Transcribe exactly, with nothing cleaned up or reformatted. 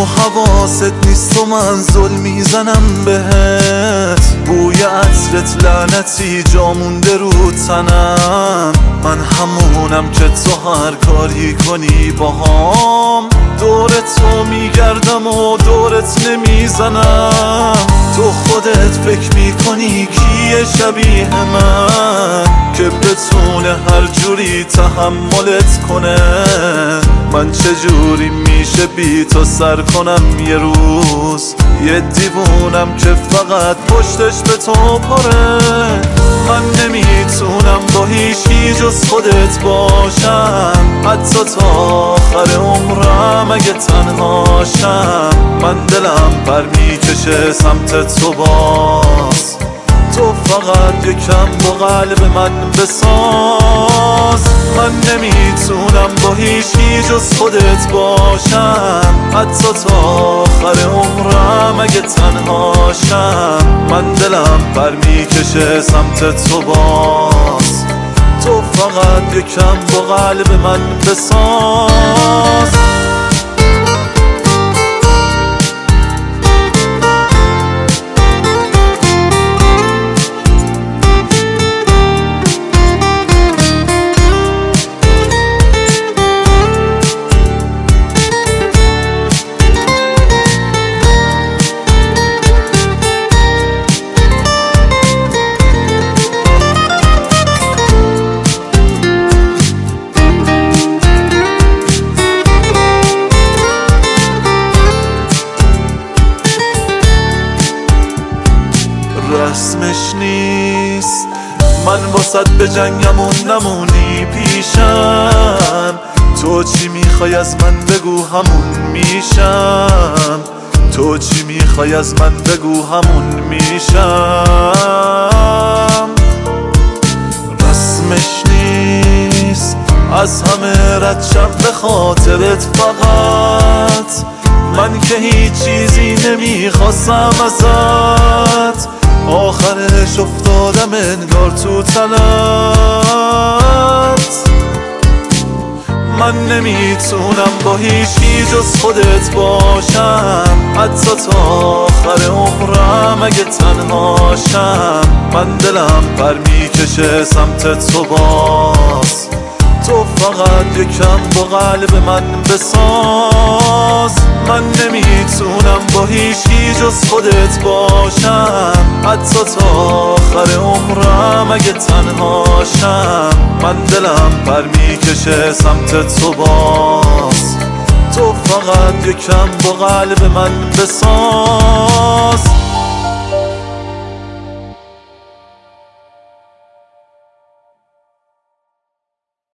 تو حواست نیست و من زل میزنم بهت، بوی عطرت لعنتی جا مونده رو تنم. من همونم که تو هر کاری کنی باهام، دور تو میگردم و دورت نمیزنم. تو خودت فکر میکنی کیه شبیه من که بتونه هر جوری تحملت کنه؟ من چجوری میشه بی تو سر کنم یه روز؟ یه دیوونم که فقط پشتش به تو پره. من نمیتونم با هیچی جز خودت باشم، حتی تا آخر عمرم اگه تنهاشم. من دلم پر میکشه سمت تو باز، تو فقط یکم با قلب من بساز. من نمیتونم با هیچی جز خودت باشم، حتی تا آخر عمرم اگه تنهاشم. من دلم پر میکشه سمت تو باز، تو فقط یکم با قلب من بساز. رسمش نیست من واسط به جنگم و نمونی پیشم. تو چی میخوای از من بگو همون میشم، تو چی میخوای از من بگو همون میشم. رسمش نیست از همه رد شم به خاطرت فقط، من که هیچ چیزی نمیخواستم ازت. آخرش افتادم انگار تو تنت. من نمیتونم با هیچی جز خودت باشم، حتی تا آخر عمرم اگه تنهاشم. من دلم پر میکشه سمت تو باز، تو فقط یکم با قلب من بساز. من نمیتونم با هیچی جز خودت باشم، حتی تا آخر عمرم اگه تنهاشم. من دلم پر میکشه سمت تو باز، تو فقط یکم با قلب من بساز.